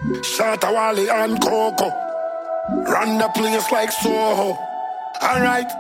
Shatta Wally and Coco. Run the place like Soho. Alright.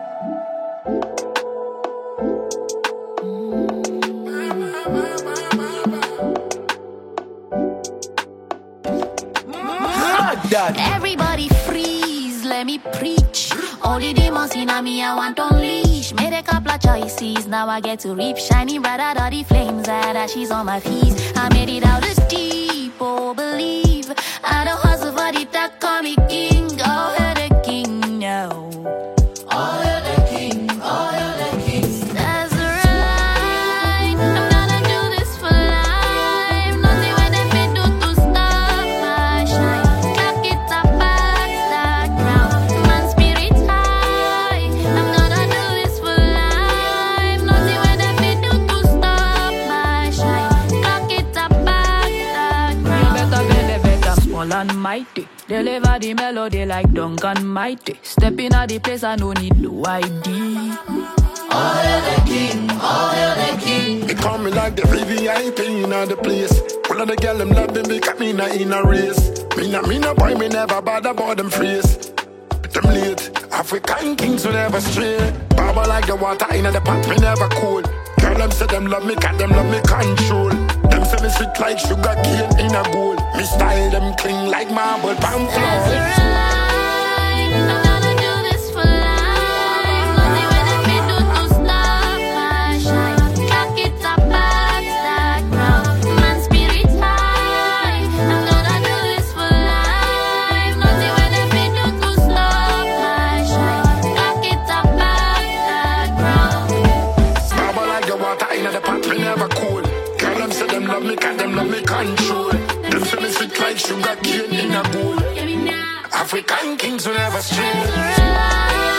Everybody freeze, let me preach. Only demons in me, I want to unleash. Made a couple of choices, now I get to reap. Shining brighter than the flames, I had she's on my feet. I made it out as deep, oh believe. I don't hustle for the that call me king. Oh, you're the king now. Oh, you're the king, oh, you're the king. That's right, I'm gonna do this for life. Nothing what they can do to stop my shine. Clock it up back that ground. Man spirit high, I'm gonna do this for life. Nothing what they can do to stop my shine. Clock it up back that ground. Better, small and mighty. Deliver the melody like Duncan Mighty. Step in at the place, I no need no ID. Oh, you're the king, oh, you're the king. They call me like the VIP in the place. All of the girl them love me because me not in a race. Me no boy, me never bother about them phrase. Them late, African kings will never stray. Baba like the water in the pot, me never cool. Girl them say them love me, cause them love me control. Them say me sweet like sugar cane in a bowl. Me style them clean like marble palm floor. That's right, I'm gonna do this for life. Nothing what they can do to stop my shine. Clock it up back that ground. Man spirit high, I'm gonna do this for life. Nothing what they can do to stop my shine. Clock it up back that ground. Baba like the water in the pot, me never cool. Girl them say them love me, cause them love me control. Them say me sweet like sugar cane in a bowl. African kings will never stray.